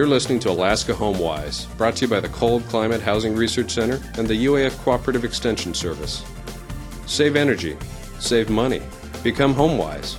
You're listening to Alaska HomeWise, brought to you by the Cold Climate Housing Research Center and the UAF Cooperative Extension Service. Save energy, save money, become HomeWise.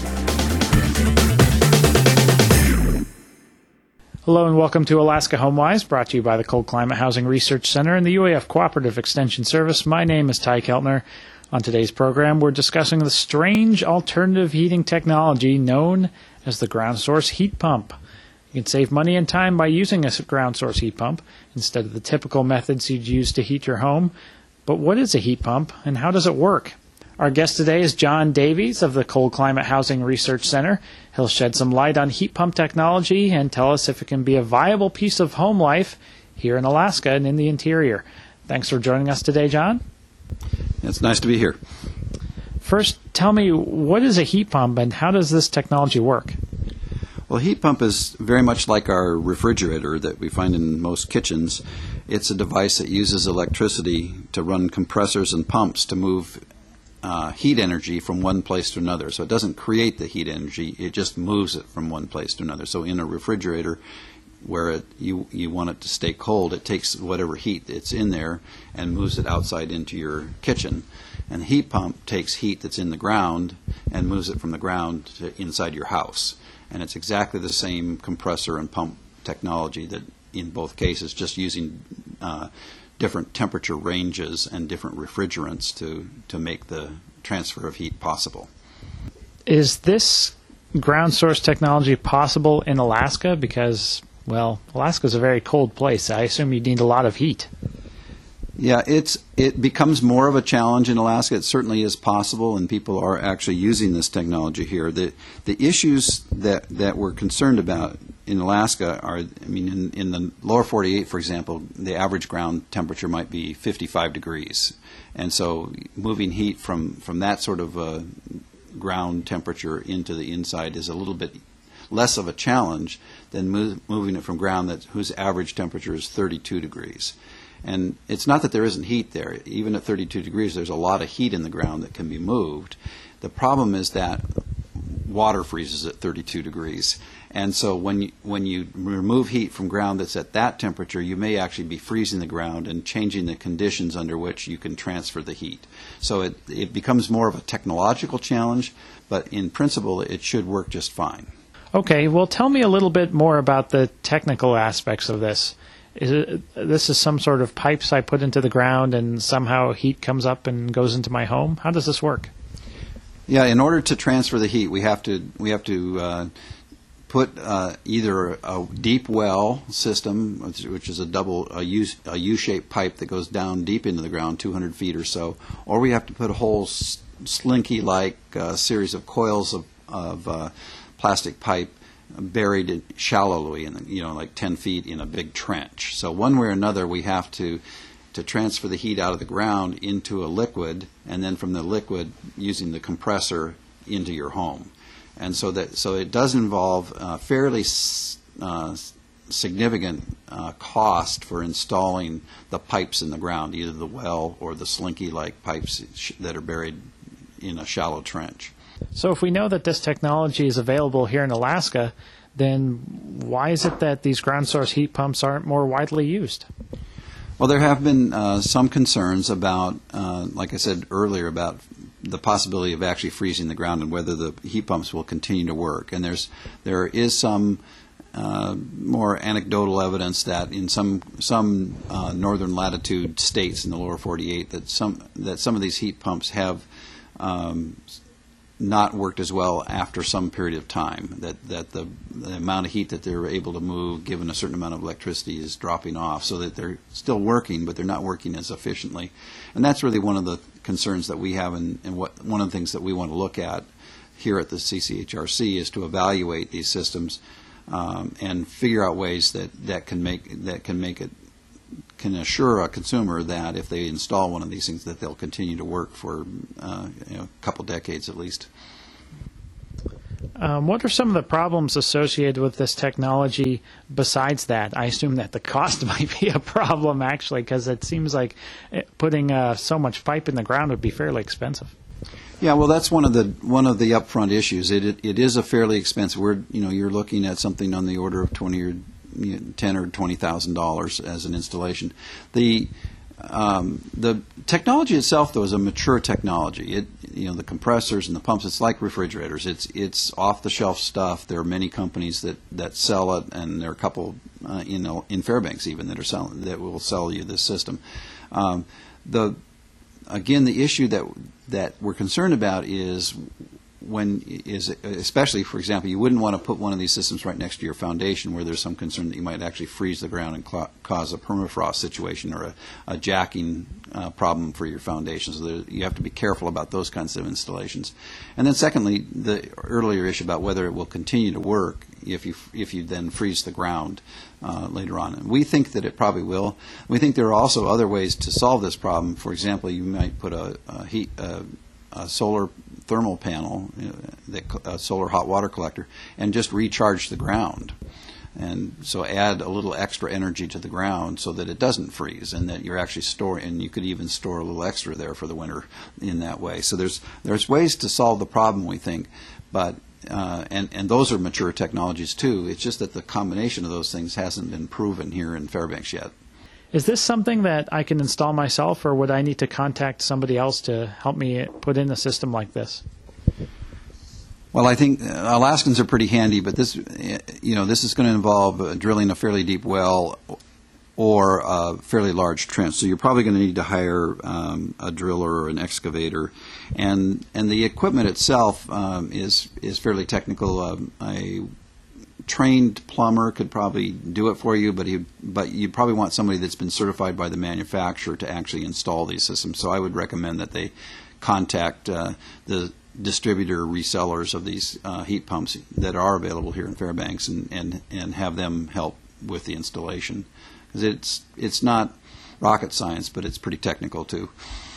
Hello and welcome to Alaska HomeWise, brought to you by the Cold Climate Housing Research Center and the UAF Cooperative Extension Service. My name is Ty Keltner. On today's program, we're discussing the strange alternative heating technology known as the ground source heat pump. You can save money and time by using a ground source heat pump instead of the typical methods you'd use to heat your home. But what is a heat pump and how does it work? Our guest today is John Davies of the Cold Climate Housing Research Center. He'll shed some light on heat pump technology and tell us if it can be a viable piece of home life here in Alaska and in the interior. Thanks for joining us today, John. It's nice to be here. First, tell me, what is a heat pump and how does this technology work? Well, a heat pump is very much like our refrigerator that we find in most kitchens. It's a device that uses electricity to run compressors and pumps to move heat energy from one place to another. So it doesn't create the heat energy, it just moves it from one place to another. So in a refrigerator, where you want it to stay cold, it takes whatever heat it's in there and moves it outside into your kitchen. And the heat pump takes heat that's in the ground and moves it from the ground to inside your house. And it's exactly the same compressor and pump technology that in both cases, just using different temperature ranges and different refrigerants to make the transfer of heat possible. Is this ground source technology possible in Alaska? Because, well, Alaska is a very cold place. I assume you need a lot of heat. Yeah, it becomes more of a challenge in Alaska. It certainly is possible, and people are actually using this technology here. The issues that we're concerned about in Alaska are, in the lower 48, for example, the average ground temperature might be 55 degrees. And so moving heat from that sort of ground temperature into the inside is a little bit less of a challenge than moving it from ground whose average temperature is 32 degrees. And it's not that there isn't heat there. Even at 32 degrees, there's a lot of heat in the ground that can be moved. The problem is that water freezes at 32 degrees. And so when you remove heat from ground that's at that temperature, you may actually be freezing the ground and changing the conditions under which you can transfer the heat. So it becomes more of a technological challenge, but in principle, it should work just fine. Okay, well, tell me a little bit more about the technical aspects of this. This is some sort of pipes I put into the ground and somehow heat comes up and goes into my home? How does this work? Yeah, in order to transfer the heat, we have to put either a deep well system, which is a U-shaped pipe that goes down deep into the ground, 200 feet or so, or we have to put a whole slinky-like series of coils of plastic pipe buried shallowly, like 10 feet in a big trench. So one way or another, we have to transfer the heat out of the ground into a liquid, and then from the liquid, using the compressor, into your home. And so it does involve fairly significant cost for installing the pipes in the ground, either the well or the slinky-like pipes that are buried in a shallow trench. So if we know that this technology is available here in Alaska, then why is it that these ground source heat pumps aren't more widely used? Well, there have been some concerns about, like I said earlier, about the possibility of actually freezing the ground and whether the heat pumps will continue to work. And there is some more anecdotal evidence that in some northern latitude states in the lower 48 that some of these heat pumps have not worked as well after some period of time, that the amount of heat that they're able to move given a certain amount of electricity is dropping off, so that they're still working, but they're not working as efficiently. And that's really one of the concerns that we have, and one of the things that we want to look at here at the CCHRC is to evaluate these systems and figure out ways that can assure a consumer that if they install one of these things that they'll continue to work for a couple decades at least. What are some of the problems associated with this technology besides that? I assume that the cost might be a problem, actually, because it seems like putting so much pipe in the ground would be fairly expensive. Yeah, well, that's one of the upfront issues. It is a fairly expensive. You're looking at something on the order of $20,000 or $10,000 or $20,000 as an installation. The technology itself, though, is a mature technology. The compressors and the pumps, it's like refrigerators. It's off-the-shelf stuff. There are many companies that sell it, and there are a couple in Fairbanks even that will sell you this system. The issue that we're concerned about is especially, for example, you wouldn't want to put one of these systems right next to your foundation where there's some concern that you might actually freeze the ground and cause a permafrost situation or a jacking problem for your foundation. So you have to be careful about those kinds of installations. And then secondly, the earlier issue about whether it will continue to work if you then freeze the ground later on. And we think that it probably will. We think there are also other ways to solve this problem. For example, you might put a solar thermal panel, a solar hot water collector, and just recharge the ground. And so add a little extra energy to the ground so that it doesn't freeze, and that you're actually storing, and you could even store a little extra there for the winter in that way. So there's ways to solve the problem, we think, but and those are mature technologies too. It's just that the combination of those things hasn't been proven here in Fairbanks yet. Is this something that I can install myself, or would I need to contact somebody else to help me put in a system like this? Well, I think Alaskans are pretty handy, but this is going to involve drilling a fairly deep well or a fairly large trench. So you're probably going to need to hire a driller or an excavator, and the equipment itself is fairly technical. A trained plumber could probably do it for you, but you'd probably want somebody that's been certified by the manufacturer to actually install these systems. So I would recommend that they contact the distributor resellers of these heat pumps that are available here in Fairbanks and have them help with the installation. Because it's not rocket science, but it's pretty technical too.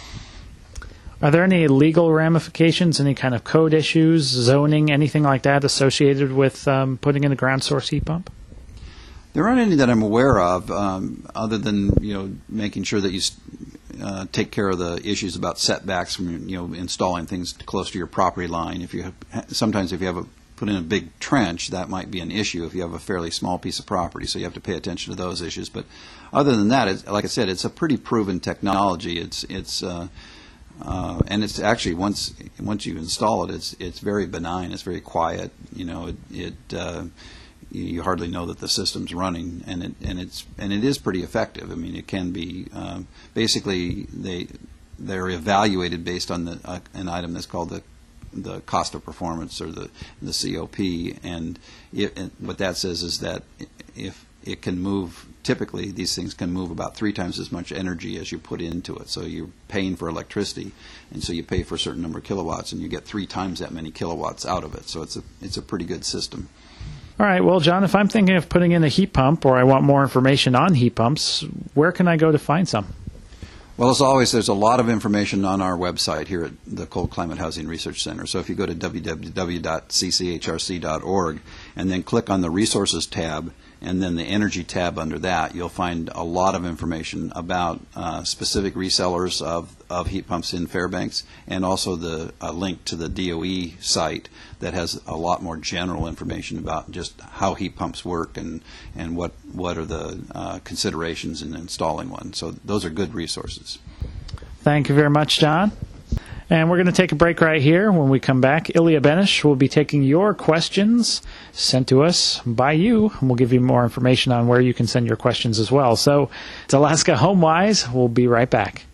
Are there any legal ramifications, any kind of code issues, zoning, anything like that associated with putting in a ground source heat pump? There aren't any that I'm aware of, other than making sure that you take care of the issues about setbacks from installing things close to your property line. Sometimes if you have put in a big trench, that might be an issue if you have a fairly small piece of property. So you have to pay attention to those issues. But other than that, like I said, it's a pretty proven technology. And it's actually once you install it, it's very benign. It's very quiet. You hardly know that the system's running, and it is pretty effective. I mean, it can be basically they're evaluated based on an item that's called the cost of performance, or the COP, and what that says is that if it can move, typically these things can move about 3 times as much energy as you put into it. So you're paying for electricity, and so you pay for a certain number of kilowatts, and you get 3 times that many kilowatts out of it. So it's a pretty good system. All right. Well, John, if I'm thinking of putting in a heat pump, or I want more information on heat pumps, where can I go to find some? Well, as always, there's a lot of information on our website here at the Cold Climate Housing Research Center. So if you go to www.cchrc.org and then click on the Resources tab and then the Energy tab under that, you'll find a lot of information about specific resellers of heat pumps in Fairbanks, and also the link to the DOE site that has a lot more general information about just how heat pumps work and what are the considerations in installing one. So those are good resources. Thank you very much, John. And we're going to take a break right here. When we come back, Ilya Benish will be taking your questions sent to us by you, and we'll give you more information on where you can send your questions as well. So it's Alaska HomeWise. We'll be right back.